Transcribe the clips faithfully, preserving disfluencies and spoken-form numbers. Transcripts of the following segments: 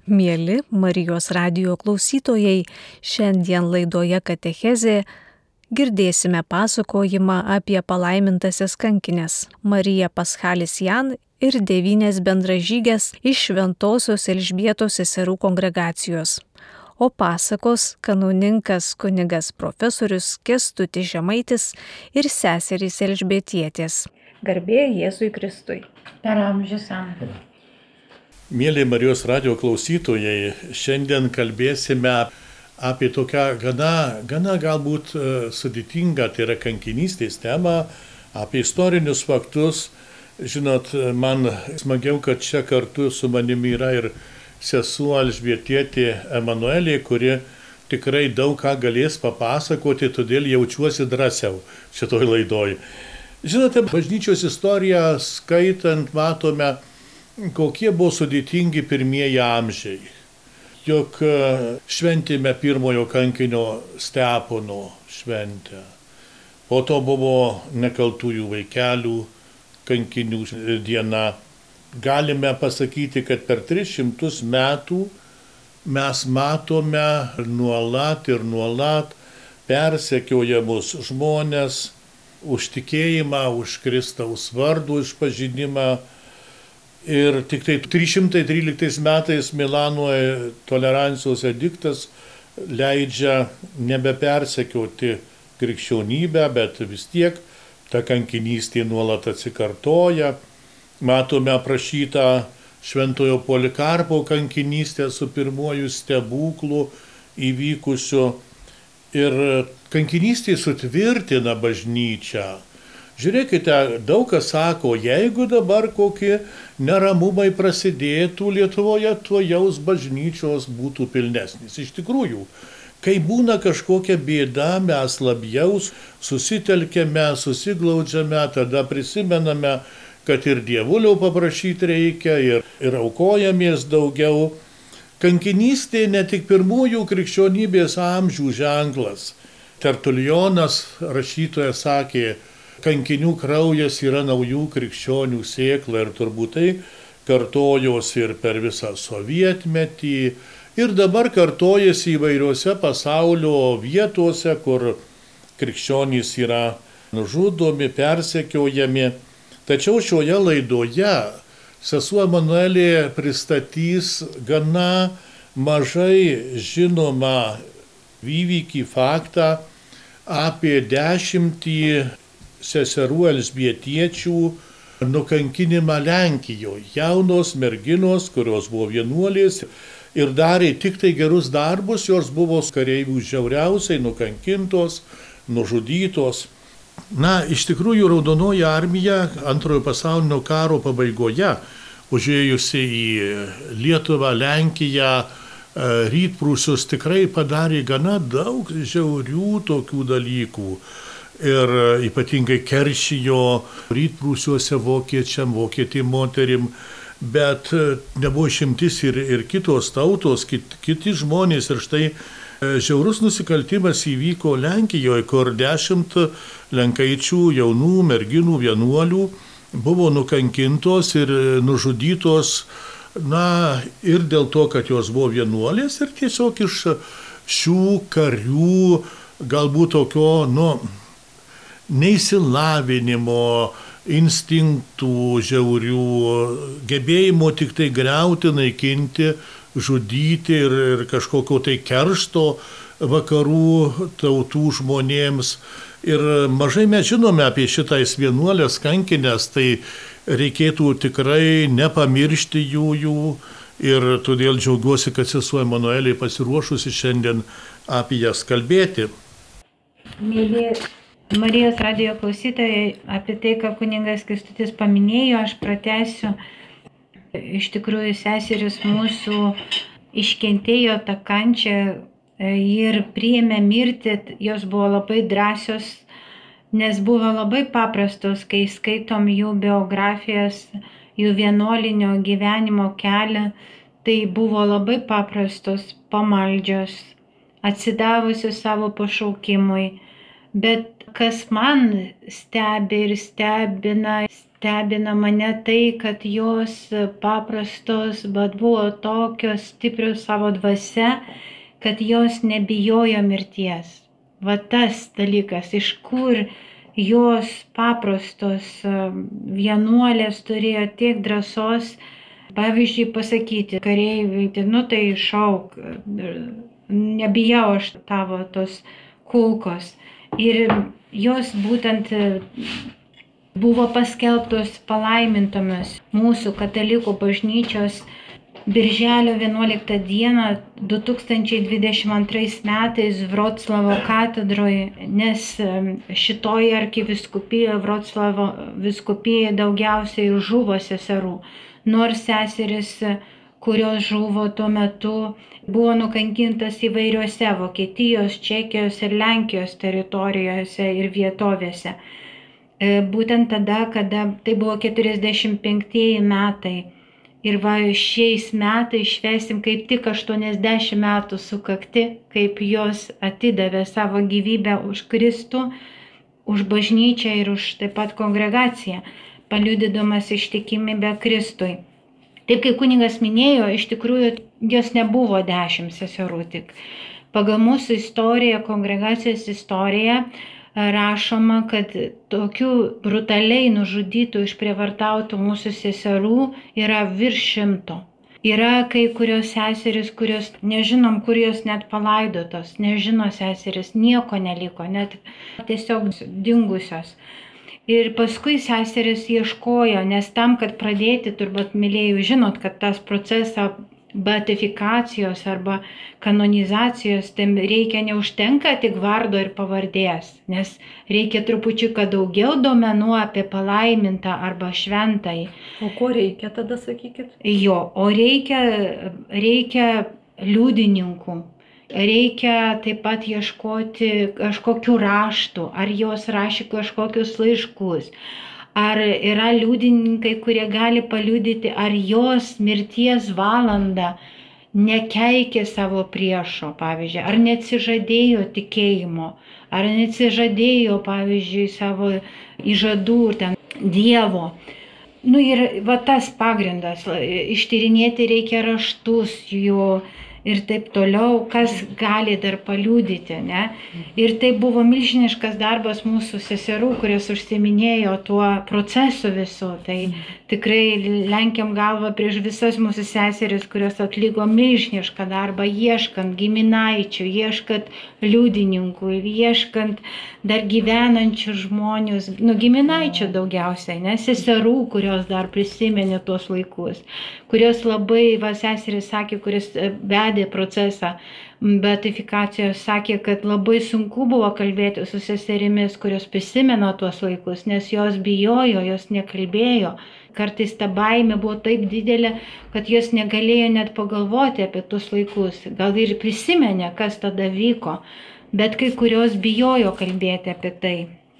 Mieli Marijos radijo klausytojai, šiandien laidoje Katechezė girdėsime pasakojimą apie palaimintasias kankines Mariją Paschalis Jan ir devynias bendražygės iš Šventosios Elžbietos seserų kongregacijos. O pasakos kanauninkas kunigas profesorius Kęstutis Žemaitis ir seserys Elžbietietės. Garbė Jėzui Kristui. Per amžius amžių. Mėly Marijos radijo klausytojai, šiandien kalbėsime apie tokią gana, gana galbūt sudėtingą, tai yra kankinystės temą, apie istorinius faktus. Žinot, man smagiau, kad čia kartu su manimi yra ir sesuo Elžbietietė Emanuelė, kuri tikrai daug ką galės papasakoti, todėl jaučiuosi drąsiau šitoj laidoj. Žinote, bažnyčios istoriją skaitant matome, kokie buvo sudėtingi pirmieji amžiai. Juk šventėme pirmojo kankinio Stepono šventę. Po to buvo nekaltųjų vaikelių kankinių diena. Galime pasakyti, kad per tris šimtus metų mes matome nuolat ir nuolat persekiojamus žmonės už tikėjimą, už Kristaus vardų išpažinimą. Ir tik tai trys šimtai tryliktais metais Milanoje tolerancijos ediktas leidžia nebepersekioti krikščionybę, bet vis tiek ta kankinystė nuolat atsikartoja. Matome aprašytą Šventojo Polikarpo kankinystę su pirmuoju stebuklu įvykusiu. Ir kankinystė sutvirtina bažnyčią. Žiūrėkite, daug kas sako, jeigu dabar kokie neramumai prasidėtų Lietuvoje, tuo jaus bažnyčios būtų pilnesnis. Iš tikrųjų, kai būna kažkokia bėda, mes labiau susitelkėme, susiglaudžiame, tada prisimename, kad ir dievulio paprašyti reikia, ir, ir aukojamės daugiau. Kankinystė ne tik pirmųjų krikščionybės amžių ženklas. Tertulijonas rašytojas sakė, kankinių kraujas yra naujų krikščionių sėkla, ir turbūt tai kartojosi ir per visą sovietmetį, ir dabar kartojasi įvairiuose pasaulio vietose, kur krikščionys yra nužudomi, persekiojami. Tačiau šioje laidoje sesuo Emanuelė pristatys gana mažai žinomą įvykį, faktą apie dešimtį seserų Elžbietiečių nukankinimą Lenkijoje. Jaunos merginos, kurios buvo vienuolės ir darė tik tai gerus darbus, jos buvo kareivių žiauriausiai nukankintos, nužudytos. Na, iš tikrųjų, Raudonoji armija antrojo pasaulinio karo pabaigoje, užėjusi į Lietuvą, Lenkiją, rytprūsius, tikrai padarė gana daug žiaurių tokių dalykų. Ir ypatingai keršijo rytprūsiuose vokiečiam, vokietėm moterim, bet nebuvo išimtis ir, ir kitos tautos, kit, kiti žmonės. Ir štai žiaurus nusikaltimas įvyko Lenkijoje, kur dešimt lenkaičių jaunų merginų vienuolių buvo nukankintos ir nužudytos, na, ir dėl to, kad jos buvo vienuolės, ir tiesiog iš šių karių galbūt tokio, nu, neįsilavinimo, instinktų žiaurių, gebėjimo tik tai griauti, naikinti, žudyti ir, ir kažkokio tai keršto vakarų tautų žmonėms. Ir mažai mes žinome apie šitais vienuolės kankinės, tai reikėtų tikrai nepamiršti jų jų. Ir todėl džiaugiuosi, kad sesuo Emanuelė pasiruošusi šiandien apie jas kalbėti. Mėly Marijos radijo klausytojai, apie tai, ką kuningas Kęstutis paminėjo, aš pratęsiu. Iš tikrųjų, seserys mūsų iškentėjo tą kančią ir priėmė mirtį, jos buvo labai drąsios, nes buvo labai paprastos, kai skaitom jų biografijas, jų vienuolinio gyvenimo kelią, tai buvo labai paprastos, pamaldžios, atsidavusios savo pašaukimui. Bet kas man stebi ir stebina, stebina mane tai, kad jos paprastos, bet buvo tokios stiprios savo dvasia, kad jos nebijojo mirties. Va tas dalykas, iš kur jos paprastos vienuolės turėjo tiek drąsos, pavyzdžiui, pasakyti kareiviui, nu tai šauk, nebijau aš tavo tos kulkos. Ir jos būtent buvo paskelbtos palaimintomis mūsų katalikų bažnyčios Birželio vienuoliktą dieną du tūkstančiai dvidešimt antrais metais Vroclavo katedroje, nes šitoje arkivyskupyje, Vroclavo vyskupijoje daugiausiai žuvo seserų, nors seseris, kurios žuvo tuo metu, buvo nukankintas įvairiuose Vokietijos, Čekijos ir Lenkijos teritorijose ir vietovėse. Būtent tada, kada tai buvo keturiasdešimt penktieji metai. Ir va šiais metais švęsim kaip tik aštuoniasdešimt metų sukakti, kaip jos atidavė savo gyvybę už Kristų, už bažnyčią ir už taip pat kongregaciją, paliudydamas ištikimybę Kristui. Taip kaip kunigas minėjo, iš tikrųjų jos nebuvo dešimt seserų tik. Pagal mūsų istoriją, kongregacijos istoriją, rašoma, kad tokių brutaliai nužudytų, išprievartautų mūsų seserų yra virš šimto. Yra kai kurios seserys, kurios nežinom, kur jos net palaidotos, nežino seserys, nieko neliko, net tiesiog dingusios. Ir paskui seserys ieškojo, nes tam, kad pradėti, turbūt mylėjų, žinot, kad tas procesą beatifikacijos arba kanonizacijos, tai reikia neužtenka tik vardo ir pavardės, nes reikia trupučiuką daugiau duomenų apie palaimintą arba šventąjį. O ko reikia tada, sakykit? Jo, o reikia, reikia liudininkų. Reikia taip pat ieškoti kažkokių raštų, ar jos rašė kažkokius laiškus. Ar yra liudininkai, kurie gali paliudyti, ar jos mirties valandą nekeikė savo priešo, pavyzdžiui, ar neatsižadėjo tikėjimo, ar neatsižadėjo, pavyzdžiui, savo įžadų ten Dievo. Nu ir va tas pagrindas, ištyrinėti reikia raštus jų ir taip toliau, kas gali dar paliudyti, ne? Ir tai buvo milžiniškas darbas mūsų seserų, kurios užsiminėjo tuo procesu visų. Tai tikrai lenkiam galvą prieš visas mūsų seseris, kurios atliko milžinišką darbą, ieškant giminaičių, ieškant liudininkų, ieškant dar gyvenančių žmonius, nu giminaičių daugiausiai, ne? Seserų, kurios dar prisimenė tuos laikus, kurios labai, va seseris sakė, kuris vedė procesą beatifikacijos, sakė, kad labai sunku buvo kalbėti su seserimis, kurios prisimena tuos laikus, nes jos bijojo, jos nekalbėjo. Kartais ta baimė buvo taip didelė, kad jos negalėjo net pagalvoti apie tuos laikus. Gal ir prisimenė, kas tada vyko, bet kai kurios bijojo kalbėti apie tai.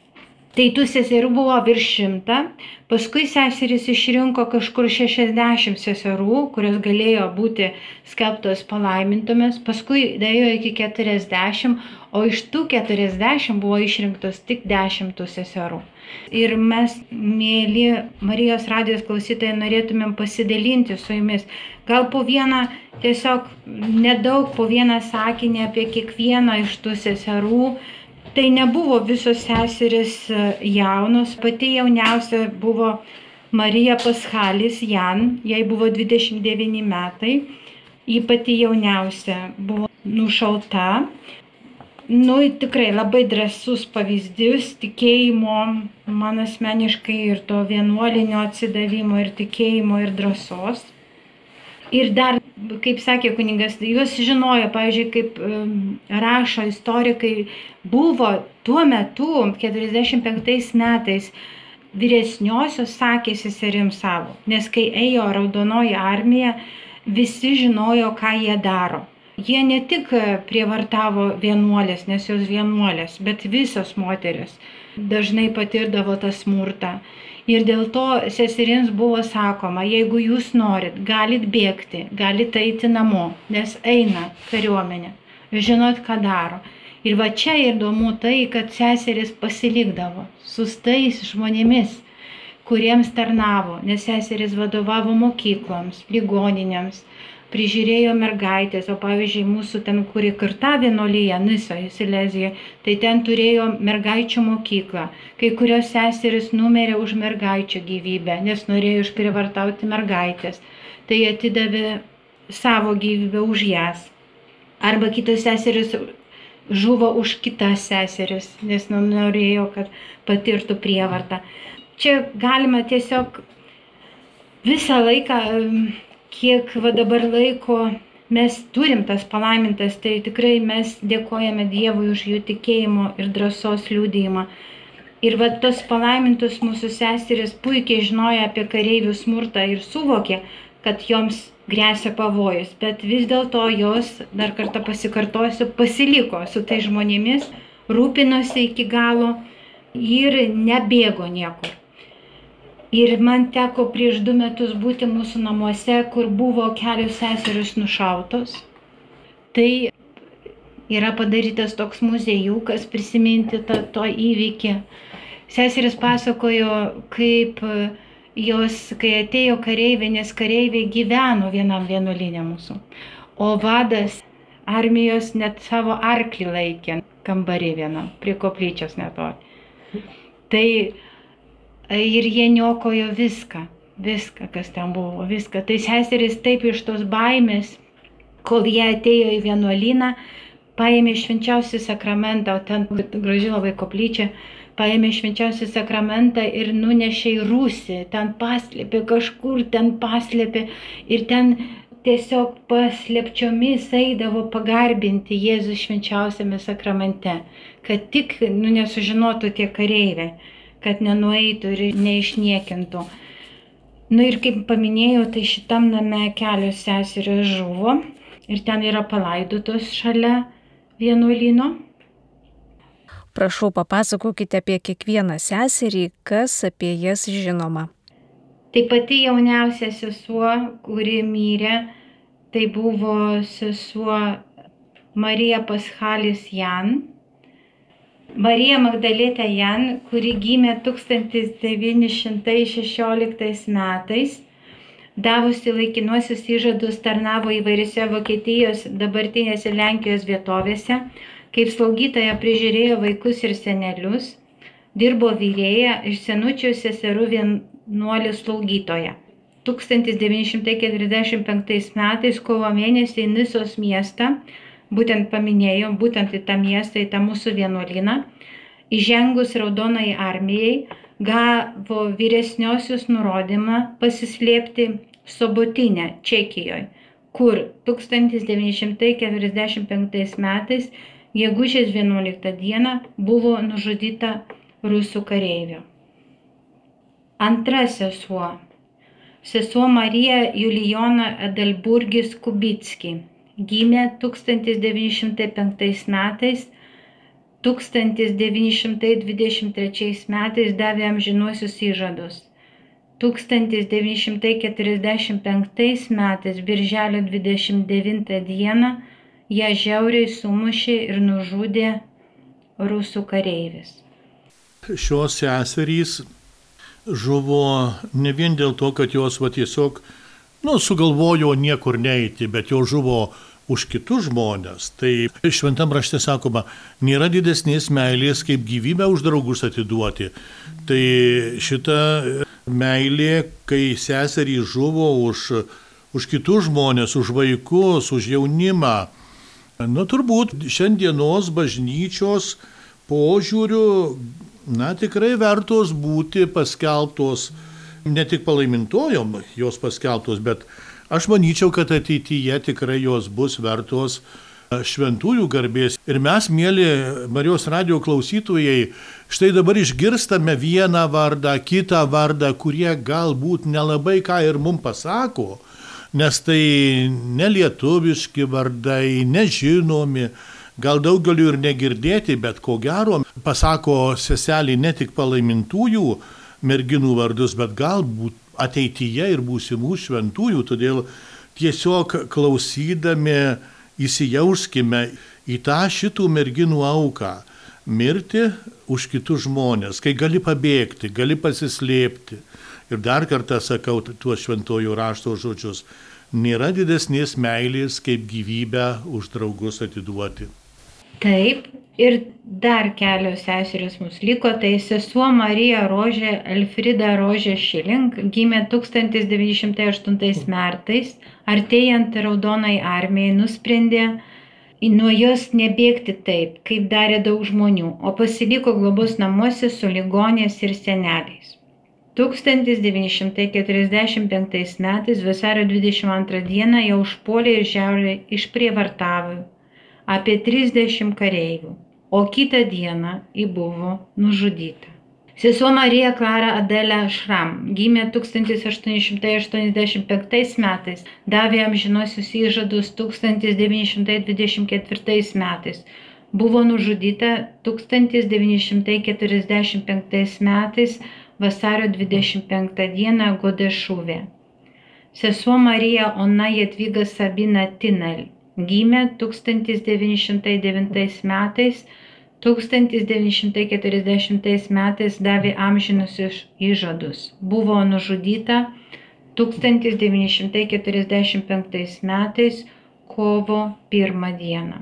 Tai tų seserų buvo virš šimtą, paskui seserys išrinko kažkur šešiasdešimt seserų, kurios galėjo būti skelbtos palaimintomis, paskui dėjo iki keturiasdešimt, o iš tų keturiasdešimt buvo išrinktos tik dešimt seserų. Ir mes, mėly Marijos radijos klausytojai, norėtumėm pasidalinti su jumis. Gal po vieną, tiesiog nedaug, po vieną sakinį apie kiekvieną iš tų seserų. Tai nebuvo visos seserys jaunos, pati jauniausia buvo Marija Paschalis Jan, jai buvo dvidešimt devyni metai, ji pati jauniausia buvo nušauta. Nu, tikrai labai drąsus pavyzdys tikėjimo, man asmeniškai ir to vienuolinio atsidavimo ir tikėjimo ir drąsos. Ir dar, kaip sakė kunigas, juos žinojo, pavyzdžiui, kaip rašo istorikai, buvo tuo metu, keturiasdešimt penktais metais, vyresniosios sakė seserims savo, nes kai ėjo Raudonoji armija, visi žinojo, ką jie daro. Jie ne tik prievartavo vienuolės, nes jos vienuolės, bet visos moteris dažnai patirdavo tą smurtą. Ir dėl to seserims buvo sakoma, jeigu jūs norit, galit bėgti, galit eiti namo, nes eina kariuomenė, žinot, ką daro. Ir va čia įdomu tai, kad seseris pasilikdavo su tais žmonėmis, kuriems tarnavo, nes seserys vadovavo mokykloms, ligoninėms, prižiūrėjo mergaitės, o pavyzdžiui, mūsų ten, kuri karta vienuolyje, Nisoje, Silezijoje, tai ten turėjo mergaičių mokyklą. Kai kurios seserys numirė už mergaičių gyvybę, nes norėjo išprivartauti mergaitės. Tai atidavė savo gyvybę už jas. Arba kitos seserys žuvo už kitas seseris, nes norėjo, kad patirtų prievartą. Čia galima tiesiog visą laiką, kiek va dabar laiko mes turim tas palaimintas, tai tikrai mes dėkojame Dievui už jų tikėjimo ir drąsos liudijimą. Ir va tos palaimintus mūsų seseris puikiai žinojo apie kareivių smurtą ir suvokė, kad joms grėsia pavojus, bet vis dėlto jos, dar kartą pasikartosiu, pasiliko su tai žmonėmis, rūpinosi iki galo ir nebėgo niekur. Ir man teko prieš du metus būti mūsų namuose, kur buvo kelios seserys nušautos. Tai yra padarytas toks muziejukas prisiminti tą, to įvykį. Seserys pasakojo, kaip jos, kai atėjo kareiviai, nes kareiviai gyveno vienam vienuolyne mūsų, o vadas armijos net savo arklį laikė kambarį vienam, prie koplyčios netoli. Tai ir jie niokojo viską, viską, kas ten buvo, viską. Tai seserys taip iš tos baimės, kol jie atėjo į vienuolyną, paėmė švenčiausią sakramentą, o ten graži labai koplyčia, paėmė švenčiausią sakramentą ir nunešė į rūsį, ten paslėpė, kažkur ten paslėpė ir ten tiesiog paslėpčiomis eidavo pagarbinti Jėzų švenčiausiame sakramente, kad tik nu, nesužinotų tie kareiviai, kad nenueitų ir neišniekintų. Nu ir kaip paminėjau, tai šitam name kelios seserys žuvo ir ten yra palaidotos šalia vienuolyno. Prašau, papasakokite apie kiekvieną seserį, kas apie jas žinoma. Tai pati jauniausia sesuo, kuri mirė, tai buvo sesuo Marija Paschalis Jan. Marija Magdalietė Jan, kuri gimė tūkstantis devyni šimtai šešioliktais metais, davusi laikinuosius įžadus, tarnavo įvairiose Vokietijos, dabartinėse Lenkijos vietovėse, kaip slaugytoja prižiūrėjo vaikus ir senelius, dirbo vyrėja iš senučių seserų vienuolių slaugytoja. tūkstantis devyni šimtai keturiasdešimt penktais metais kovo mėnesį į Nisos miestą, būtent paminėjau, būtent į tą miestą, į tą mūsų vienuolyną, įžengus Raudonai armijai, gavo vyresniosios nurodymą pasislėpti Sobotinę, Čekijoje, kur tūkstantis devyni šimtai keturiasdešimt penktais metais, gegužės vienuoliktą dieną, buvo nužudyta rusų kareivio. Antra sesuo, sesuo Marija Julijona Edelburgis Kubicki, gimė tūkstantis devyni šimtai penktais metais, tūkstantis devyni šimtai dvidešimt trečiais metais davė amžinuosius įžadus. tūkstantis devyni šimtai keturiasdešimt penktais metais, birželio dvidešimt devintą dieną, ją žiauriai sumušė ir nužudė rusų kareivis. Šios seserys žuvo ne vien dėl to, kad jos va tiesiog nu, sugalvojo niekur neiti, bet jos žuvo už kitus žmonės. Tai šventam rašte sakoma, nėra didesnės meilės, kaip gyvybę už draugus atiduoti. Tai šita meilė, kai seserį žuvo už, už kitus žmonės, už vaikus, už jaunimą, nu turbūt šiandienos bažnyčios požiūriu, na tikrai vertos būti paskelbtos, ne tik palaimintojom jos paskelbtos, bet aš manyčiau, kad ateityje tikrai jos bus vertos šventųjų garbės. Ir mes, mėly Marijos radijo klausytojai, štai dabar išgirstame vieną vardą, kitą vardą, kurie galbūt nelabai ką ir mums pasako, nes tai nelietuviški vardai, nežinomi, gal daugeliu ir negirdėti, bet ko gero pasako seselį ne tik palaimintųjų merginų vardus, bet galbūt ateityje ir būsimų šventųjų, todėl tiesiog klausydami įsijauskime į tą šitų merginų auką, mirti už kitus žmonės, kai gali pabėgti, gali pasislėpti. Ir dar kartą sakau tuos šventojo rašto žodžius, nėra didesnės meilės, kaip gyvybę už draugus atiduoti. Taip, ir dar kelios seserys mus liko, tai sesuo Marija Rožė Elfrida Rožė Šilink gimė tūkstantis devyni šimtai aštuntais metais, artėjant Raudonai armijai nusprendė nuo jos nebėgti taip, kaip darė daug žmonių, o pasiliko globos namuose su ligonės ir seneliais. tūkstantis devyni šimtai keturiasdešimt penktais metais vasario dvidešimt antrą dieną jau užpuolė ir žiauriai išprievartavo apie trisdešimt kareivių, o kitą dieną ji buvo nužudyta. Sesuo Marija Klara Adelė Šram gimė tūkstantis aštuoni šimtai aštuoniasdešimt penktais metais, davė amžinuosius įžadus tūkstantis devyni šimtai dvidešimt ketvirtais metais, buvo nužudyta tūkstantis devyni šimtai keturiasdešimt penktais metais vasario dvidešimt penktą dieną Godešuvė. Sesuo Marija Ona Jadvyga Sabina Tinel gimė tūkstantis devyni šimtai devintais metais, tūkstantis devyni šimtai keturiasdešimtais metais davė amžinusius įžadus. Buvo nužudyta tūkstantis devyni šimtai keturiasdešimt penktais metais kovo pirmą dieną.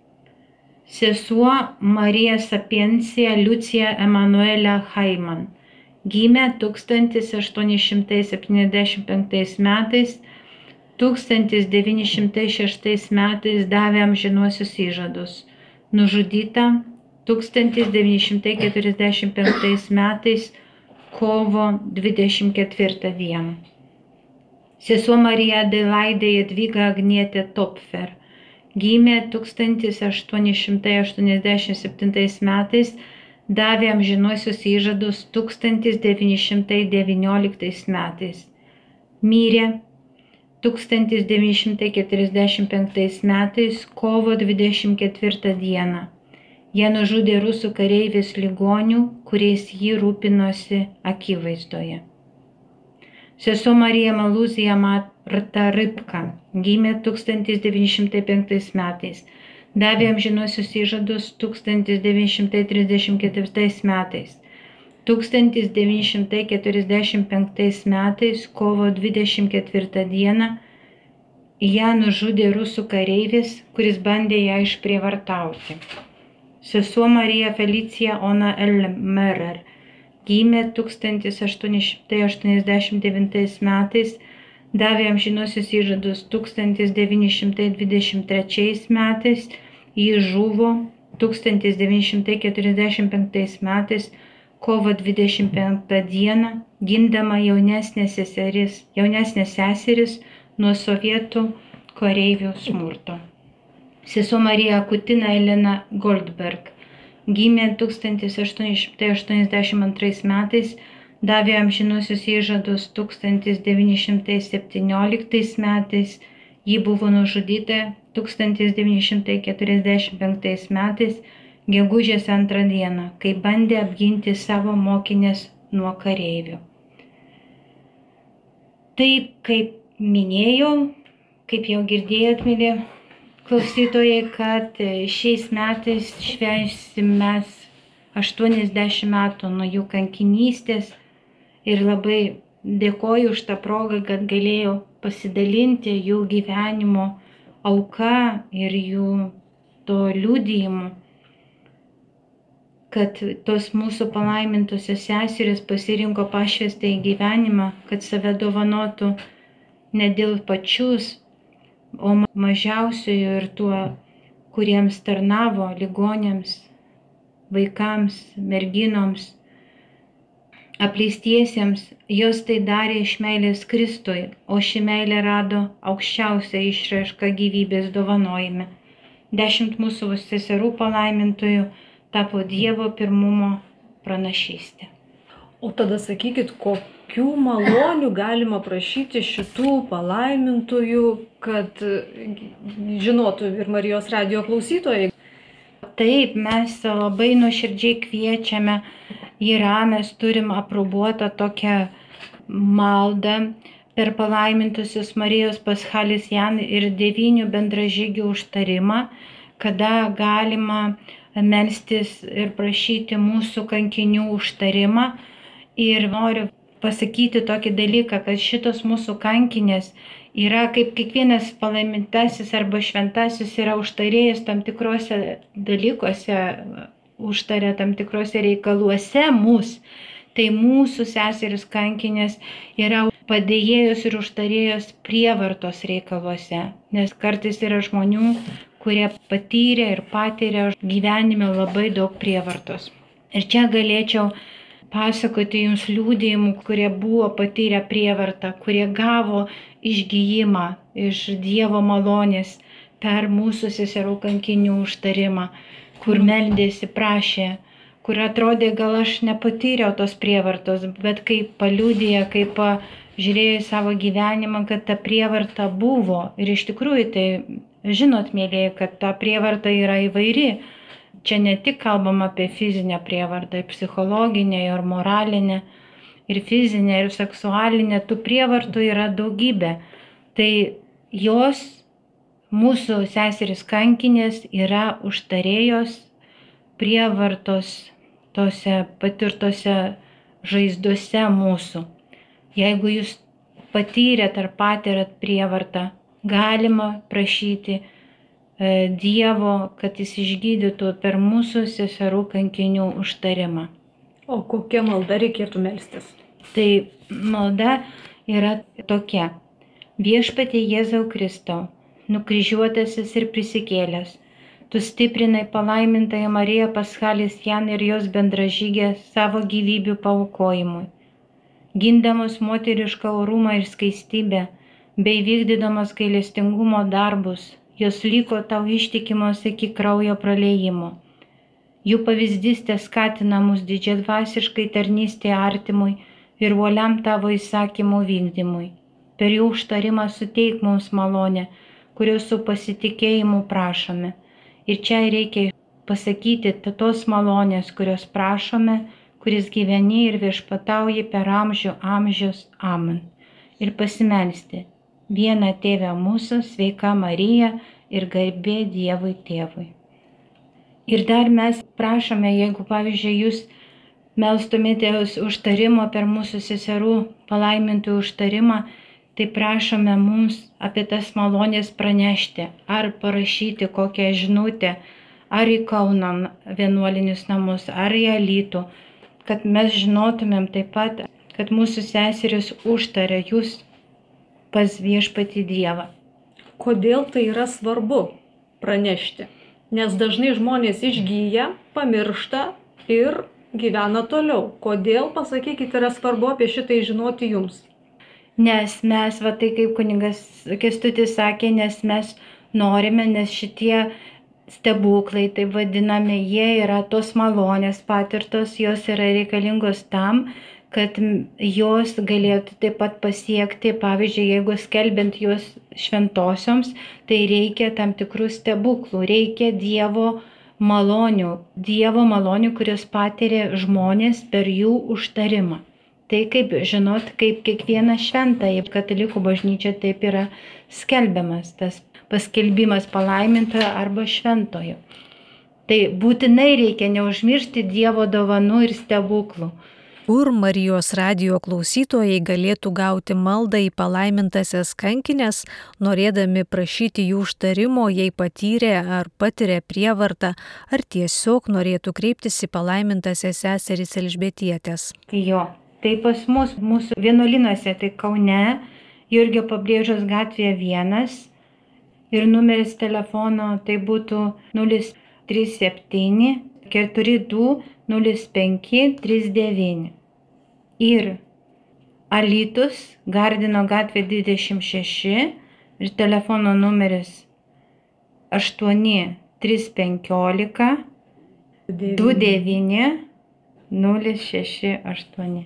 Sesuo Marija Sapiencija Liucija Emanuelė Haiman gimė tūkstantis aštuoni šimtai septyniasdešimt penktais metais, tūkstantis devyni šimtai šeštais metais davė amžinuosius įžadus. Nužudyta tūkstantis devyni šimtai keturiasdešimt penktais metais kovo dvidešimt ketvirtą dieną. Sesuo Marija Adelaidė Jadvyga Agnietė Topfer gimė tūkstantis aštuoni šimtai aštuoniasdešimt septintais metais, davė amžinuosius įžadus tūkstantis devyni šimtai devynioliktais metais. Mirė tūkstantis devyni šimtai keturiasdešimt penktais metais kovo dvidešimt ketvirtą dieną. Jie nužudė rusų kareivis ligonių, kuriais jį rūpinosi akivaizdoje. Sesuo Marija Malūzija Marta Rybka gimė tūkstantis devyni šimtai penktais metais. Davė amžinuosius įžadus tūkstantis devyni šimtai trisdešimt ketvirtais metais. tūkstantis devyni šimtai keturiasdešimt penktais metais kovo dvidešimt ketvirtą dieną ją nužudė rusų kareivis, kuris bandė ją išprievartauti. Sesuo Marija Felicija Ona Elmerer gimė tūkstantis aštuoni šimtai aštuoniasdešimt devintais metais, davė amžinuosius įžadus tūkstantis devyni šimtai dvidešimt trečiais metais, ji žuvo tūkstantis devyni šimtai keturiasdešimt penktais metais kovo dvidešimt penktą dieną, gindama jaunesnės seseris, jaunesnės seseris nuo sovietų kareivių smurto. Sesuo Marija Kutina Elena Goldberg gimė tūkstantis aštuoni šimtai aštuoniasdešimt antrais metais, davė amžinuosius įžadus tūkstantis devyni šimtai septynioliktais metais, ji buvo nužudyta tūkstantis devyni šimtai keturiasdešimt penktais metais, gegužės antrą dieną, kai bandė apginti savo mokinės nuo kareivių. Taip, kaip minėjau, kaip jau girdėjot, mėly klausytojai, kad šiais metais švęsim mes aštuoniasdešimt metų nuo jų kankinystės ir labai dėkoju už tą progą, kad galėjau pasidalinti jų gyvenimo auka ir jų to liudijimu, kad tos mūsų palaimintosios seserys pasirinko pašvęstąjį gyvenimą, kad save dovanotų ne dėl pačius, o mažiausiojo ir tuo, kuriems tarnavo, ligoniams, vaikams, merginoms, apleistiesiems. Jos tai darė iš meilės Kristui, o ši meilė rado aukščiausią išraišką gyvybės dovanojime. Dešimt mūsų seserų palaimintojų tapo Dievo pirmumo pranašystė. O tada sakykit, kokių malonių galima prašyti šitų palaimintųjų, kad žinotų ir Marijos radijo klausytojai? Taip, mes labai nuoširdžiai kviečiame, yra, mes turim aprobuotą tokią maldą per palaimintusius Marijos Paschalis Jan ir devynių bendražygių užtarimą, kada galima melstis ir prašyti mūsų kankinių užtarimą. Ir noriu pasakyti tokį dalyką, kad šitos mūsų kankinės yra kaip kiekvienas palaimintasis arba šventasis yra užtarėjęs tam tikrose dalykuose, užtarė tam tikrose reikaluose mūsų. Tai mūsų seseris kankinės yra padėjėjos ir užtarėjos prievartos reikaluose. Nes kartais yra žmonių, kurie patyrė ir patyrė gyvenime labai daug prievartos. Ir čia galėčiau pasakoti jums liudijimų, kurie buvo patyrę prievartą, kurie gavo išgijimą iš Dievo malonės per mūsų seserų kankinių užtarimą, kur meldėsi, prašė, kur atrodė, gal aš nepatyriau tos prievartos, bet kaip paliudija, kaip žiūrėjo į savo gyvenimą, kad ta prievarta buvo. Ir iš tikrųjų, tai žinot, mėlyje, kad ta prievarta yra įvairi. Čia ne tik kalbam apie fizinę prievartą, ir psichologinę, ir moralinę, ir fizinę, ir seksualinę. Tų prievartų yra daugybė. Tai jos, mūsų seserys kankinės, yra užtarėjos prievartos tose patirtose žaizdose mūsų. Jeigu jūs patyrėt ar patyrėt prievartą, galima prašyti e, Dievo, kad jis išgydytų per mūsų seserų kankinių užtarimą. O kokia malda reikėtų melstis? Tai malda yra tokia. Viešpatie Jėzau Kristau, nukryžiuotasis ir prisikėlęs, tu stiprinai palaimintąją Mariją Paschalis Jan ir jos bendražygę savo gyvybių paaukojimui. Gindamos moterišką orumą ir skaistybę, bei vykdydamos gailestingumo darbus, jos liko tau ištikimos iki kraujo praliejimo. Jų pavyzdys te skatina mus didžiadvasiškai tarnystė artimui ir uoliam tavo įsakymų vykdymui. Per jų užtarimą suteik mums malonę, kurios su pasitikėjimu prašome. Ir čia reikia pasakyti tos malonės, kurios prašome, kuris gyveni ir viešpatauji per amžių amžius. Amen. Ir pasimelsti. Viena Tėve mūsų, sveika Marija ir garbė Dievui Tėvui. Ir dar mes prašome, jeigu pavyzdžiui jūs melstumėtės užtarimo per mūsų seserų palaimintų užtarimą, tai prašome mums apie tas malonės pranešti, ar parašyti kokią žinutę, ar į Kauno vienuolinius namus, ar į Alytų, kad mes žinotumėm taip pat, kad mūsų seserys užtarė jūs pas viešpatį Dievą. Kodėl tai yra svarbu pranešti? Nes dažnai žmonės išgyja, pamiršta ir gyvena toliau. Kodėl, pasakykite, yra svarbu apie šitai žinoti jums? Nes mes, va tai kaip kunigas Kęstutis sakė, nes mes norime, nes šitie stebuklai, taip vadinami, jie yra tos malonės patirtos, jos yra reikalingos tam, kad jos galėtų taip pat pasiekti, pavyzdžiui, jeigu skelbiant juos šventosioms, tai reikia tam tikrų stebuklų, reikia Dievo malonių, Dievo malonių, kurios patiria žmonės per jų užtarimą. Tai kaip žinot, kaip kiekviena šventąją katalikų bažnyčia taip yra skelbiamas tas paskelbimas palaimintojo arba šventojo. Tai būtinai reikia neužmiršti Dievo dovanų ir stebuklų. Kur Marijos radijo klausytojai galėtų gauti maldą į palaimintasias kankines, norėdami prašyti jų užtarimo, jei patyrė ar patiria prievartą, ar tiesiog norėtų kreiptis į palaimintasias seseris Elžbietietes? Jo. Tai pas mus, mūsų vienuolynuose, tai Kaune, Jurgio Pabrėžos gatvėje vienas ir numeris telefono tai būtų nulis trys septyni keturi du nulis penki trys devyni. Ir Alytus, Gardino gatvė dvidešimt šeši ir telefono numeris aštuoni trys penkiolika du devyni nulis šeši aštuoni.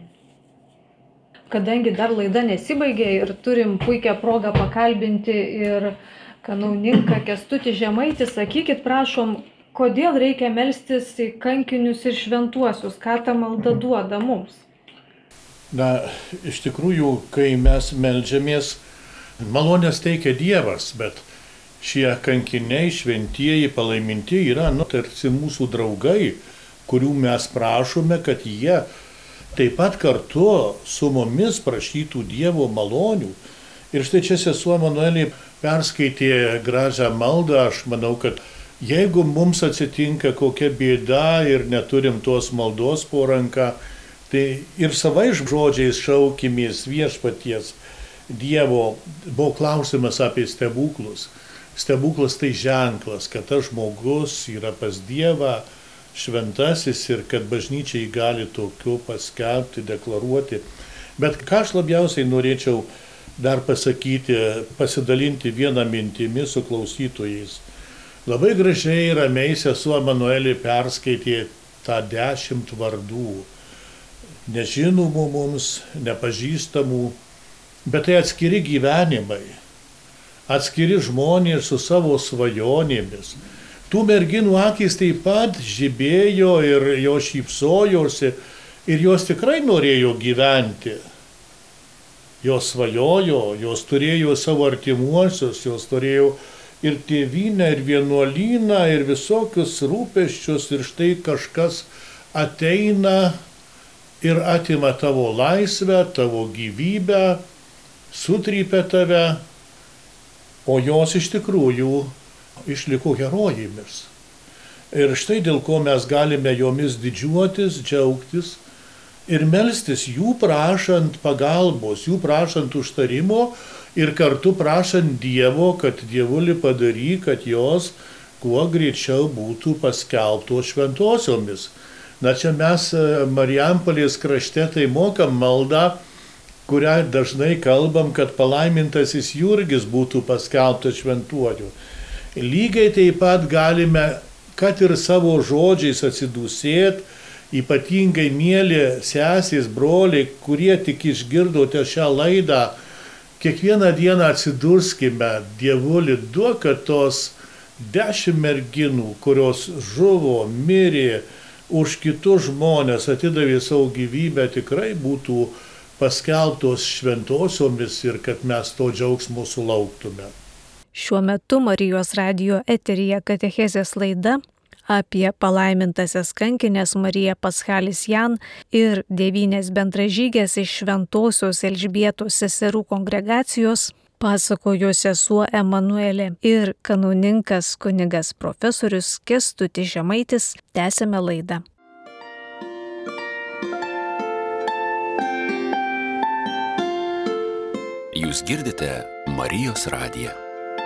Kadangi dar laida nesibaigė ir turim puikią progą pakalbinti ir kanauninką Kęstutį Žemaitį, sakykit, prašom, kodėl reikia melstis į kankinius ir šventuosius, ką ta malda duoda mums? Na, iš tikrųjų, kai mes meldžiamės, malonės teikia Dievas, bet šie kankiniai, šventieji, palaiminti yra, nu, tarsi mūsų draugai, kurių mes prašome, kad jie taip pat kartu su mumis prašytų Dievo malonių. Ir štai čia sesuo Emanuelė perskaitė gražią maldą. Aš manau, kad jeigu mums atsitinka kokia bėda ir neturim tos maldos po ranką, tai ir savais žodžiais šaukimės viešpaties Dievo. Buvo klausimas apie stebuklus. Stebuklas tai ženklas, kad tas žmogus yra pas Dievą, šventasis ir kad bažnyčiai gali tokiu paskelbti, deklaruoti. Bet ką aš labiausiai norėčiau dar pasakyti, pasidalinti vieną mintimį su klausytojais. Labai gražiai ramiai sesuo Emanuelė perskaitė tą dešimt vardų. Nežinomų mums, nepažįstamų, bet tai atskiri gyvenimai, atskiri žmonės su savo svajonėmis. Tų merginų akys taip pat žibėjo ir jos šypsojosi ir jos tikrai norėjo gyventi. Jos svajojo, jos turėjo savo artimuosius, jos turėjo ir tėvynę, ir vienuolyną, ir visokius rūpesčius, ir štai kažkas ateina ir atima tavo laisvę, tavo gyvybę, sutrypia tave, o jos iš tikrųjų išliko herojėmis. Ir štai dėl ko mes galime jomis didžiuotis, džiaugtis ir melstis jų prašant pagalbos, jų prašant užtarimo ir kartu prašant Dievo, kad Dievuli padaryk, kad jos kuo greičiau būtų paskelbtos šventosiomis. Na čia mes Marijampolės krašte tai mokam maldą, kurią dažnai kalbam, kad palaimintasis Jurgis būtų paskelbtas šventuoju. Lygiai taip pat galime, kad ir savo žodžiais atsidūsėt, ypatingai mėly sesės, broliai, kurie tik išgirdote šią laidą, kiekvieną dieną atsidurskime, Dievuli duok, kad tos dešimt merginų, kurios žuvo, mirė, už kitus žmonės atidavė savo gyvybę, tikrai būtų paskelbtos šventosiomis ir kad mes to džiaugsmo sulauktume. Šiuo metu Marijos radijo eteryje katechezės laida apie palaimintasias kankinės Mariją Paschalis Jan ir devynias bendražygės iš Šventosios Elžbietos seserų kongregacijos pasakojo sesuo Emanuelė ir kanauninkas kunigas profesorius Kęstutis Žemaitis. Tęsiame laidą. Jūs girdite Marijos radiją.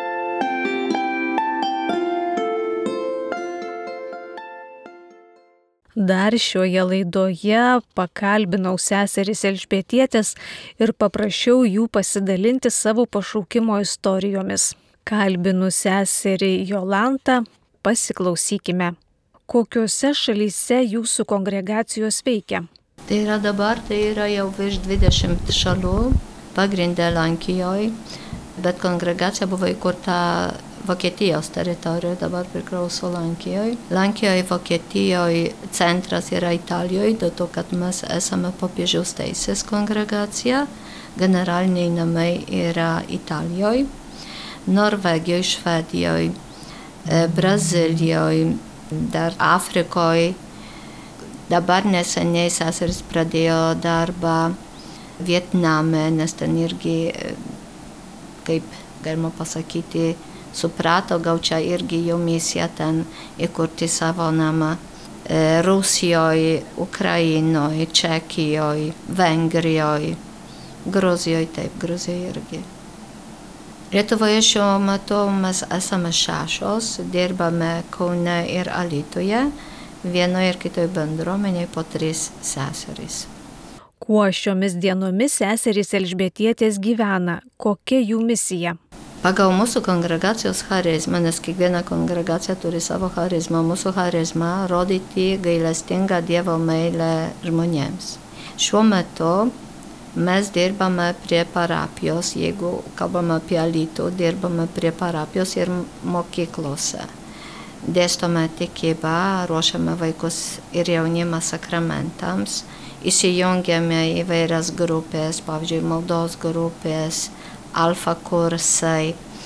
Dar šioje laidoje pakalbinau seseris Elžbietietes ir paprašiau jų pasidalinti savo pašaukimo istorijomis. Kalbinu seserį Jolantą, pasiklausykime. Kokiuose šalyse jūsų kongregacijos veikia? Tai yra dabar, tai yra jau virš dvidešimt šalių, pagrindė Lenkijoje, bet kongregacija buvo įkurta Vokietijos teritorijoje, dabar priklauso Lenkijoje. Lenkijoje, Vokietijoje centras yra Italijoje, dėl to, kad mes esame popiežiaus teisės kongregacija. Generaliniai namai yra Italijoje, Norvegijoje, Švedijoje, Brazilijoje, dar Afrikoje. Dabar neseniai seseris pradėjo darbą Vietname, nes ten irgi, kaip galima pasakyti, suprato, gal čia irgi jau misija ten įkurti savo namą. Rusijoje, Ukrainoje, Čekijoje, Vengrijoje, Gruzijoje, taip, Gruzijoje irgi. Lietuvoje šiuo metu mes esame šešios, dirbame Kaune ir Alytuje, vienoje ir kitoje bendruomenėje po tris seserys. Kuo šiomis dienomis seserys Elžbietietės gyvena? Kokia jų misija? Pagal mūsų kongregacijos charizmą, nes kiekviena kongregacija turi savo charizmą, mūsų charizmą rodyti gailestingą Dievo meilę žmonėms. Šiuo metu mes dirbame prie parapijos, jeigu kalbame apie Alytų, dirbame prie parapijos ir mokyklose. Dėstome tikybą, ruošiame vaikus ir jaunimą sakramentams, įsijungiame įvairias grupės, pavyzdžiui, maldos grupės, alfa kursai.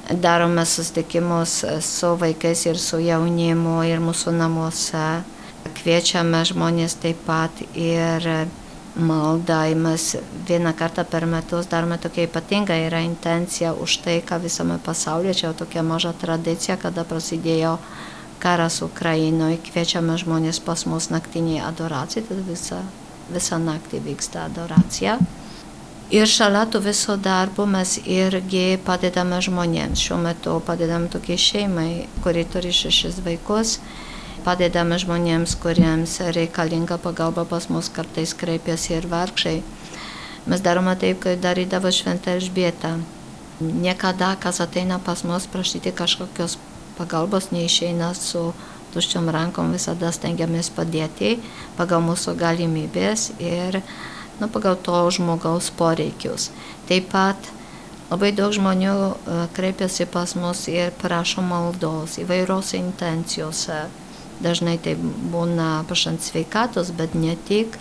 darome susitikimus su vaikais ir su jaunimu ir mūsų namuose. Kviečiame žmonės taip pat ir maldą. Mes vieną kartą per metus darome tokia ypatinga yra intencija už tai, ką visame pasaulyje. Čia jau tokia maža tradicija, kada prasidėjo karas Ukrainoje. Kviečiame žmonės pas mus naktiniai adoracijai, tai visą, visą naktį vyksta adoracija. Ir šalia tų viso darbo mes irgi padedame žmonėms. Šiuo metu padedame tokiai šeimai, kuri turi šešis vaikus. Padedame žmonėms, kuriems reikalinga pagalba pas mus, kartais kreipiasi ir vargšai. Mes darome taip, kaip darydavo Šventa Elžbieta. Niekada, kas ateina pas mus prašyti kažkokios pagalbos, neišeina su tuščiom rankom, visada stengiamės padėti pagal mūsų galimybės ir nu, pagal to žmogaus poreikius. Taip pat labai daug žmonių kreipiasi pas mus ir prašo maldos įvairiose intencijose. Dažnai tai būna prašant sveikatos, bet ne tik.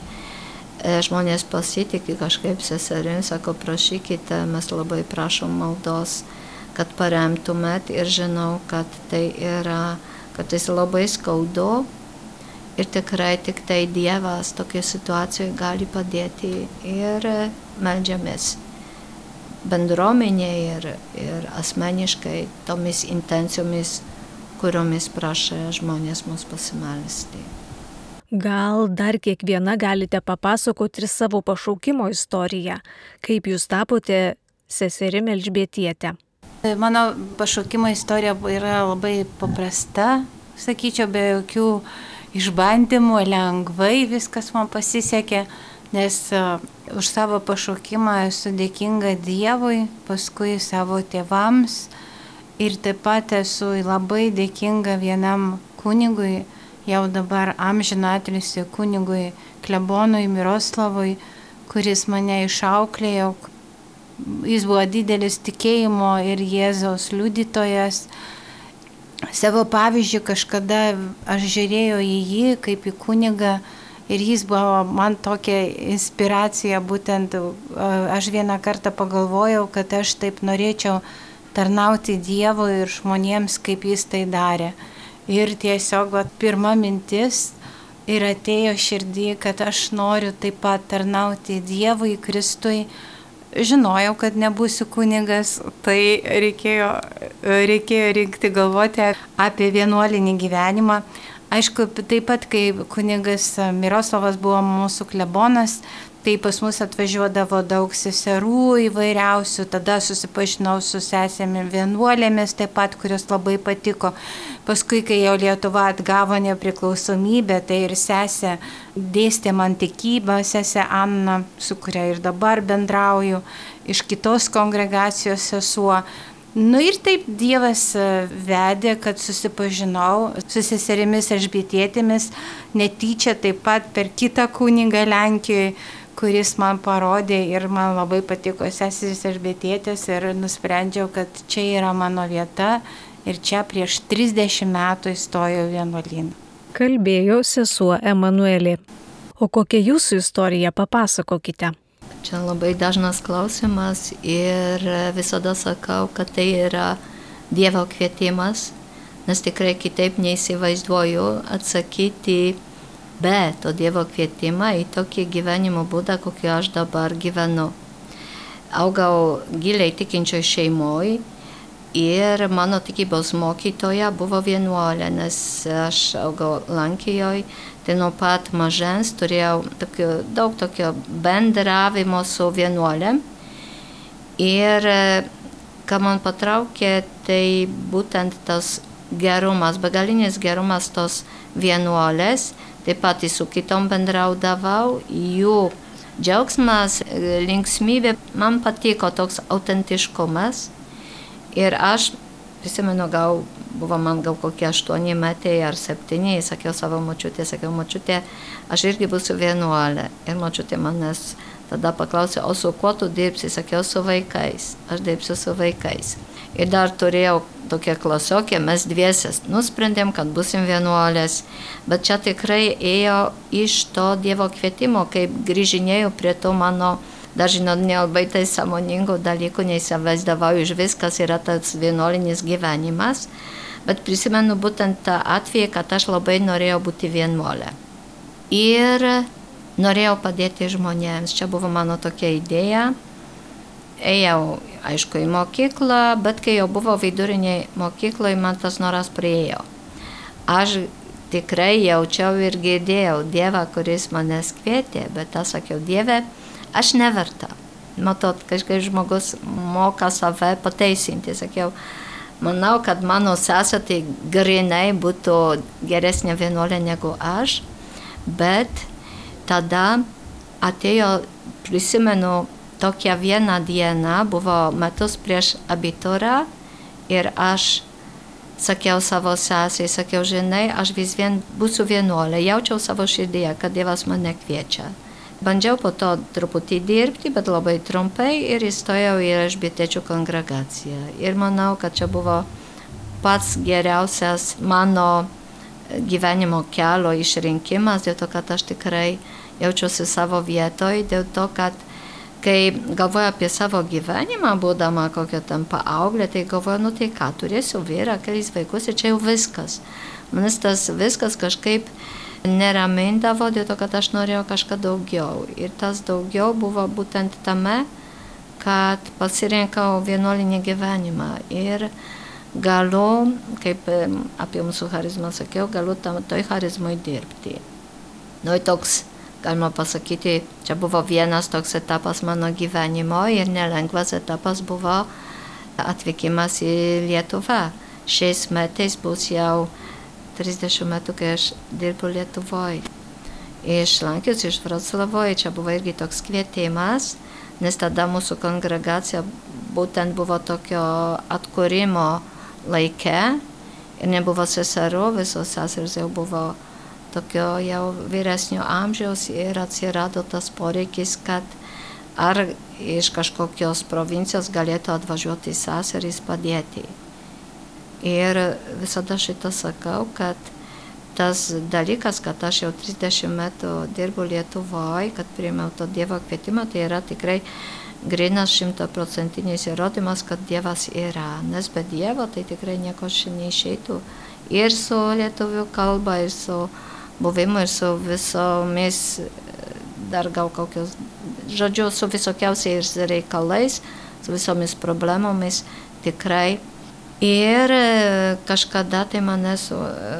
Žmonės pasitikė kažkaip seserim, sako, prašykite, mes labai prašom maldos, kad paremtumėt ir žinau, kad tai yra, kad tai labai skaudu ir tikrai tik tai Dievas tokioje situacijoje gali padėti ir meldžiamės bendruomenėje ir, ir asmeniškai tomis intencijomis, kuriomis prašo žmonės mus pasimelsti. Gal dar kiekviena galite papasakoti ir savo pašaukimo istoriją, kaip jūs tapote seserim Elžbietietė. Mano pašaukimo istorija yra labai paprasta, sakyčiau, be jokių išbandymų, lengvai viskas man pasisekė, nes uh, už savo pašaukimą esu dėkinga Dievui, paskui savo tėvams. Ir taip pat esu labai dėkinga vienam kunigui, jau dabar amžiną atilsį kunigui klebonui Miroslavui, kuris mane išauklėjo. Jis buvo didelis tikėjimo ir Jėzaus liudytojas. Savo pavyzdžių kažkada aš žiūrėjau į jį kaip į kunigą ir jis buvo man tokia inspiracija, būtent aš vieną kartą pagalvojau, kad aš taip norėčiau tarnauti Dievui ir žmonėms, kaip jis tai darė. Ir tiesiog va, pirma mintis ir atėjo širdį, kad aš noriu taip pat tarnauti Dievui, Kristui. Žinojau, kad nebūsiu kunigas, tai reikėjo, reikėjo rinkti galvoti apie vienuolinį gyvenimą. Aišku, taip pat, kai kunigas Miroslavas buvo mūsų klebonas, tai pas mus atvažiuodavo daug seserų įvairiausių, tada susipažinau su sesėmis vienuolėmis taip pat, kurios labai patiko. Paskui, kai jau Lietuva atgavo nepriklausomybę, tai ir sesė dėstė man tikybą, sesė Anna, su kuria ir dabar bendrauju, iš kitos kongregacijos sesuo. Nu ir taip Dievas vedė, kad susipažinau su seserimis Elžbietietėmis, netyčia taip pat per kitą kunigą Lenkijoje, kuris man parodė ir man labai patiko seserys Elžbietietės ir nusprendžiau, kad čia yra mano vieta ir čia prieš trisdešimt metų įstojau vienuolyną. Kalbėjo sesuo Emanuelė. O kokia jūsų istorija, papasakokite. Čia labai dažnas klausimas ir visada sakau, kad tai yra Dievo kvietimas, nes tikrai kitaip neįsivaizduoju atsakyti be to Dievo kvietimą į tokį gyvenimo būdą, kokį aš dabar gyvenu. Augau giliai tikinčioj šeimoj ir mano tikybos mokytoja buvo vienuolė, nes aš augau Lenkijoje, tai nuo pat mažens turėjau tokio, daug tokio bendravimo su vienuolėm. Ir ką man patraukė, tai būtent tas gerumas, begalinis gerumas tos vienuolės. Taip pat su kitom bendraudavau, jų džiaugsmas, linksmybė, man patiko toks autentiškumas. Ir aš, prisimenu, gal buvo man gal kokie aštuoni metai ar septyni, sakiau savo močiutė, sakiau, močiutė, aš irgi būsiu vienuolė. Ir močiutė manęs tada paklausė, o su kuo tu dirbsi? Sakiau, su vaikais, aš dirbsiu su vaikais. Ir dar turėjau tokią klasiokę, mes dviesės nusprendėm, kad busim vienuolės, bet čia tikrai ėjo iš to Dievo kvietimo, kaip grįžinėjau prie to mano dar žinot, nelabai tai sąmoningų dalykų neįsivaizdavau iš viskas yra tas vienuolinis gyvenimas, bet prisimenu būtent tą atvejį, kad aš labai norėjau būti vienuolė. Ir norėjau padėti žmonėms, čia buvo mano tokia idėja. Ėjau, aišku, į mokyklą, bet kai jau buvo viduriniai mokykloje, man tas noras priėjo. Aš tikrai jaučiau ir girdėjau Dievą, kuris manęs kvietė, bet aš sakiau, Dieve, aš neverta. Matot, kažkaip žmogus moka save pateisinti. Sakiau, manau, kad mano sesė tai grinai būtų geresnė vienuolė negu aš, bet tada atėjo, prisimenu, tokia viena diena, buvo metus prieš abiturą ir aš sakiau savo sesei, sakiau, žinai, aš vis vien būsiu vienuolė, jaučiau savo širdyje, kad Dievas mane kviečia. Bandžiau po to truputį dirbti, bet labai trumpai ir įstojau į elžbietiečių kongregaciją. Ir manau, kad čia buvo pats geriausias mano gyvenimo kelio išrinkimas, dėl to, kad aš tikrai jaučiuosi savo vietoj, dėl to, kad kai galvoju apie savo gyvenimą, būdama kokią tam paauglę, tai galvoju, nu tai ką, turėsiu vyrą, kelis vaikus ir čia jau viskas. Manis tas viskas kažkaip neramindavo, dėl to, kad aš norėjau kažką daugiau. Ir tas daugiau buvo būtent tame, kad pasirinkau vienuolinį gyvenimą. Ir galiu, kaip apie mūsų charizmą sakiau, galiu tam, toj charizmui dirbti. Nu, toks, galima pasakyti, čia buvo vienas toks etapas mano gyvenimo ir nelengvas etapas buvo atvykimas į Lietuvą. Šiais metais bus jau trisdešimt metų, kai aš dirbu Lietuvoje. Iš Lenkijos, iš Vroclavoje, čia buvo irgi toks kvietimas, nes tada mūsų kongregacija būtent buvo tokio atkūrimo laike ir nebuvo seserų, visos seserys jau buvo tokio jau vyresnio amžiaus ir atsirado tas poreikis, kad ar iš kažkokios provincijos galėtų atvažiuoti seserys padėti. Ir visada šitą sakau, kad tas dalykas, kad aš jau trisdešimt metų dirbu Lietuvoje, kad priėmiau to Dievo kvietimą, tai yra tikrai grinas šimtaprocentinis įrodymas, kad Dievas yra. Nes be Dievo tai tikrai nieko šiandien neišeitų. Ir su lietuvių kalba, ir su buvimu, ir su visomis, dar gal kokios, žodžiu, su visokiausiais reikalais, su visomis problemomis tikrai. Ir kažkada tai mane su,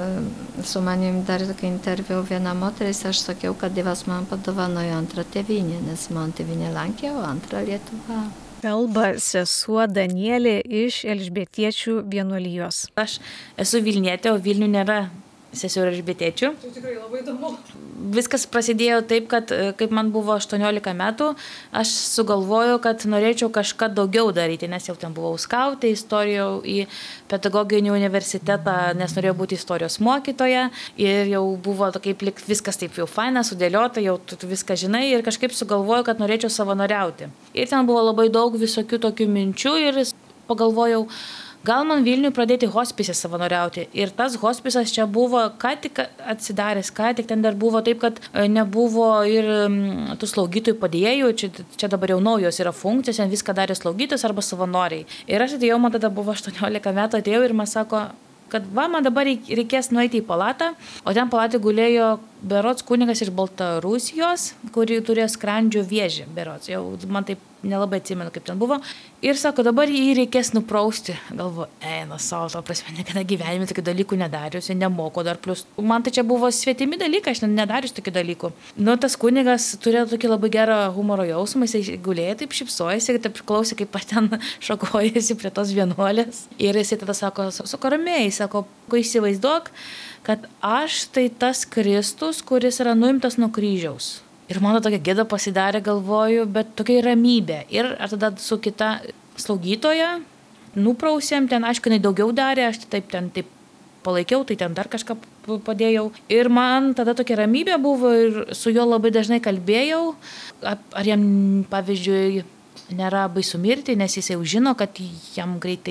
su manim dar interviu viena moteris, aš sakiau, kad Dievas man padovanojo antrą tėvynę, nes man tėvynė Lenkija, o antrą Lietuva. Kalba sesuo Danielė iš Elžbietiečių vienuolijos. Aš esu Vilnietė, o Vilnių nėra seserų elžbietiečių. Tai tikrai labai įdomu. Viskas prasidėjo taip, kad kaip man buvo aštuoniolika metų, aš sugalvojau, kad norėčiau kažką daugiau daryti, nes jau ten buvau skautė, įstojau į pedagoginį universitetą, nes norėjau būti istorijos mokytoja ir jau buvo kaip viskas taip jau faina, sudėliota, jau tu viską žinai ir kažkaip sugalvojau, kad norėčiau savanoriauti. Ir ten buvo labai daug visokių tokių minčių ir pagalvojau, gal man Vilniui pradėti hospise savanoriauti. Ir tas hospisas čia buvo ką tik atsidaręs, ką tik ten dar buvo taip, kad nebuvo ir tų slaugytojų padėjėjų, čia, čia dabar jau naujos yra funkcijos, ten viską darė slaugytojos arba savanoriai. Ir aš atėjau, man tada buvo aštuoniolika metų, atėjau ir man sako, kad va, man dabar reikės nueiti į palatą, o ten palatė gulėjo berods kunigas iš Baltarusijos, kuri turėjo skrandžio vėžį, berods, jau man taip nelabai atsimenu, kaip ten buvo. Ir sako, dabar jį reikės nuprausti. Galvoju, eina savo, to prasme, niekada gyvenime tokių dalykų nedariusi, nemoko dar plus. Man tai čia buvo svetimi dalykai, aš nedarius tokių dalykų. Nu, tas kunigas turėjo tokį labai gerą humoro jausmą, jisai gulėjo, taip šypsojasi, taip klausė, kaip pat ten šokojasi prie tos vienuolės. Ir jisai tada sako, sako ramiai, sako, ko įsivaizduok, kad aš tai tas Kristus, kuris yra nuimtas nuo kryžiaus. Ir mano tokia gėda pasidarė, galvoju, bet tokia ramybė. Ir tada su kita slaugytoja nuprausėm, ten aišku, jinai daugiau darė, aš taip ten taip palaikiau, tai ten dar kažką padėjau. Ir man tada tokia ramybė buvo ir su juo labai dažnai kalbėjau, ar jam, pavyzdžiui, nėra baisu mirti, nes jis jau žino, kad jam greitai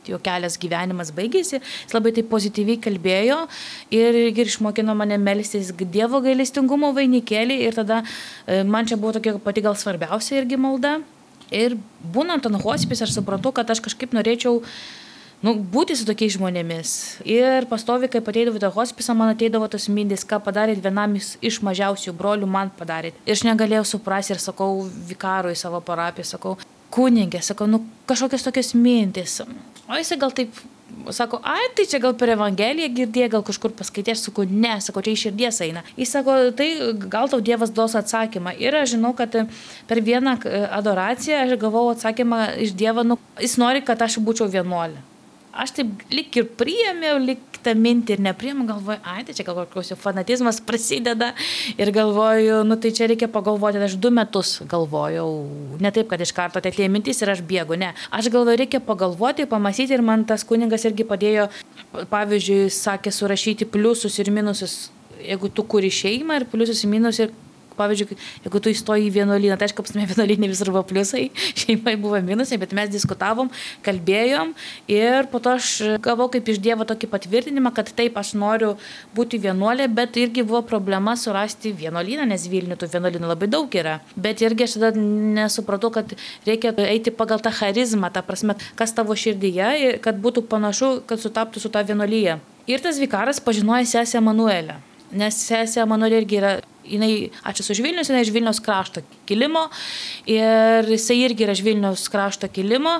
jo kelias gyvenimas baigėsi, jis labai taip pozityviai kalbėjo ir, ir išmokino mane melstis Dievo gailestingumo vainikėlį ir tada man čia buvo tokia pati gal svarbiausia irgi malda. Ir būnant ant hospice aš supratau, kad aš kažkaip norėčiau nu, būti su tokiais žmonėmis. Ir pastovi, kai ateidavau į tą hospicą, man ateidavo tas mintis, ką padarėt vienam iš mažiausių brolių, man padarėt. Ir aš negalėjau suprasti ir sakau vikarui savo parapiją, sakau, kunigė, sakau, nu kažkokios tokios mintis. O jisai gal taip, sako, ai, tai čia gal per Evangeliją girdėjai, gal kažkur paskaitė, aš sakau, ne, sakau, čia iš širdies eina. Jis sako, tai gal tau Dievas duos atsakymą. Ir aš žinau, kad per vieną adoraciją aš gavau atsakymą iš Dievo, nu, jis nori, kad aš būčiau vienuolė. Aš taip lik ir priėmiau, lik tą mintį ir nepriėmiau, galvoju, ai, tai čia gal kokios jau fanatizmas prasideda ir galvoju, nu tai čia reikia pagalvoti, aš du metus galvojau, ne taip, kad iš karto atėjo mintis ir aš bėgu, ne. Aš galvoju, reikia pagalvoti, pamąstyti ir man tas kunigas irgi padėjo, pavyzdžiui, sakė surašyti pliusus ir minusus, jeigu tu kuri šeimą ir pliusus ir minusus ir pavyzdžiui, jeigu tu įstoji į vienuolyną, tai aišku, pasme vienuolynė visur buvo pliusai, šeimai buvo minusai, bet mes diskutavom, kalbėjom ir po to aš gavau kaip iš Dievo tokį patvirtinimą, kad taip, aš noriu būti vienuolė, bet irgi buvo problema surasti vienuolyną, nes Vilniuje tų vienuolynų labai daug yra. Bet irgi aš tada nesupratau, kad reikia eiti pagal tą charizmą, tą prasme, kas tavo širdyje, kad būtų panašu, kad sutaptų su tą vienuolyje. Ir tas vikaras pažinojo sesę Emanuelę. Nes sesė Emanuelė irgi yra, jinai, aš esu iš Vilnius, jinai iš Vilniaus krašto kilimo ir jisai irgi yra iš Vilniaus krašto kilimo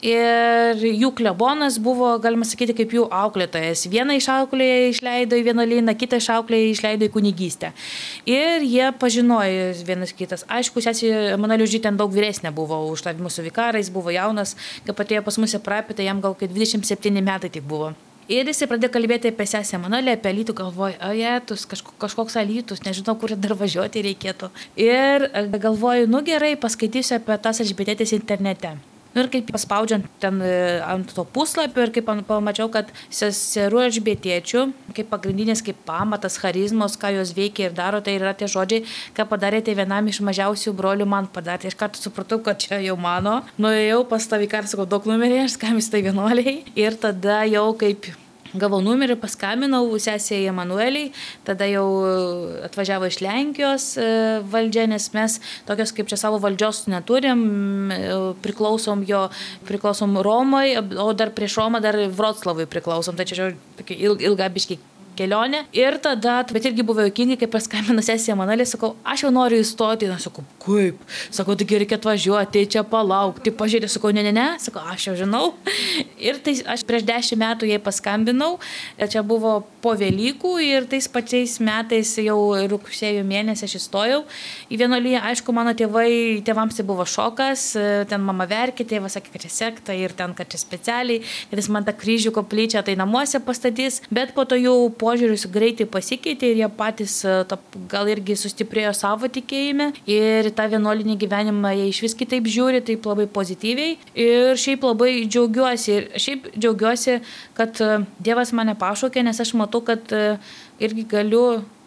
ir jų klebonas buvo, galima sakyti, kaip jų auklėtojas. Vieną iš auklėje išleido į vienuolyną, kitą iš auklėje išleido į kunigystę. Ir jie pažinojo vienas kitas. Aišku, sesė Emanuelė už ten daug vyresnė buvo už tą mūsų vikarą, jis buvo jaunas, kai atėjo pas mus į parapį, tai jam gal dvidešimt septyni metai tik buvo. Ir jis pradėjo kalbėti apie sesę Emanuelę, apie Alytų, galvoju, ajetus, kažkoks, kažkoks Alytus, nežinau, kur dar važiuoti reikėtų. Ir galvoju, nu gerai, paskaitysiu apie tas elžbietėtes internete. Ir kaip paspaudžiant ten ant to puslapio ir kaip pamačiau, kad seserų elžbietiečių, kaip pagrindinis, kaip pamatas, charizmos, ką jos veikia ir daro, tai yra tie žodžiai, ką padarėte vienam iš mažiausių brolių, man padarėte. Iš karto supratau, kad čia jau mano. Nuėjau pas tą vikarą, sakau, daug numerį, aš skambinsiu tai vienuoliai. Ir tada jau kaip gavau numerį, paskambinau sesei Emanueliai, tada jau atvažiavo iš Lenkijos valdžia, nes mes tokios kaip čia savo valdžios neturim, priklausom jo, priklausom Romai, o dar prieš Romą dar Vroclavui priklausom, tai čia tokia ilga biškiai kelionė. Ir tada, bet irgi buvo juokingi, kai paskambino sesė Emanuelė, sakau, aš jau noriu įstoti. Na, sakau, kaip? Sakau, taigi reikia atvažiuoti, čia palaukti, pažiūrėti. Sakau, ne, ne, ne. Sakau, aš jau žinau. Ir tai aš prieš dešimt metų jai paskambinau. Čia buvo po Velykų ir tais pačiais metais jau rugsėjo mėnesį aš įstojau į vienuoliją. Aišku, mano tėvai, tėvams tai buvo šokas. Ten mama verkė, tėvas sakė, kad čia sekta ir ten, kad čia specialiai, kad jis man tą kryžių koplyčią tai namuose pastatys. Bet po to jau požiūris greitai pasikeitė ir jie patys gal irgi sustiprėjo savo tikėjime ir tą vienuolinį gyvenimą jie iš vis kitaip žiūri, taip labai pozityviai ir šiaip labai džiaugiuosi ir šiaip džiaugiuosi, kad Dievas mane pašaukė, nes aš matau, kad irgi galiu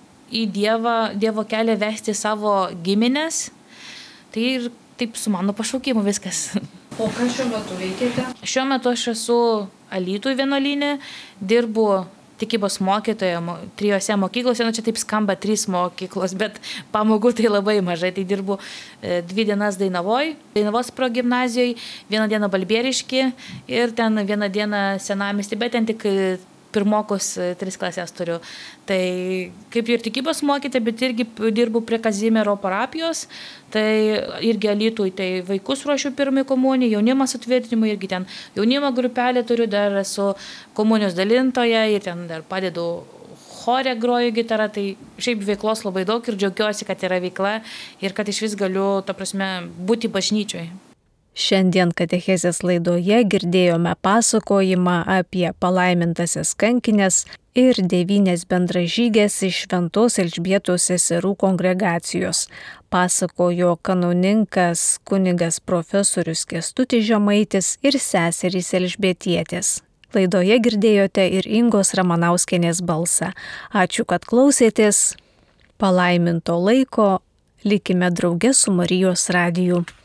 į Dievą, Dievo kelią vesti savo giminės, tai ir taip su mano pašaukimu viskas. O ką šiuo metu veikėte? Šiuo metu aš esu Alytuje vienuolyne, dirbu tikybos mokytoja trijose mokyklose, nu čia taip skamba trys mokyklos, bet pamokų tai labai mažai, tai dirbu dvi dienas Dainavoj, Dainavos progimnazijoje, vieną dieną Balbierišky ir ten vieną dieną Senamiesty, bet ten tik pirmokus tris klasės turiu. Tai kaip ir tikybos mokytoja, bet irgi dirbu prie Kazimiero parapijos, tai irgi Alytuje, tai vaikus ruošiu pirmai komunijai, jaunimą sutvirtinimui, irgi ten jaunimo grupelę turiu, dar esu komunijos dalintoja ir ten dar padedu chore, groju gitarą, tai šiaip veiklos labai daug ir džiaugiuosi, kad yra veikla ir kad iš vis galiu, ta prasme, būti bažnyčioje. Šiandien katechezės laidoje girdėjome pasakojimą apie palaimintasias kankinės ir devynias bendražygės iš Šventos Elžbietos seserų kongregacijos. Pasakojo kanauninkas kunigas profesorius Kęstutis Žemaitis ir seserys Elžbietietės. Laidoje girdėjote ir Ingos Ramanauskienės balsą. Ačiū, kad klausėtės. Palaiminto laiko, likime drauge su Marijos radiju.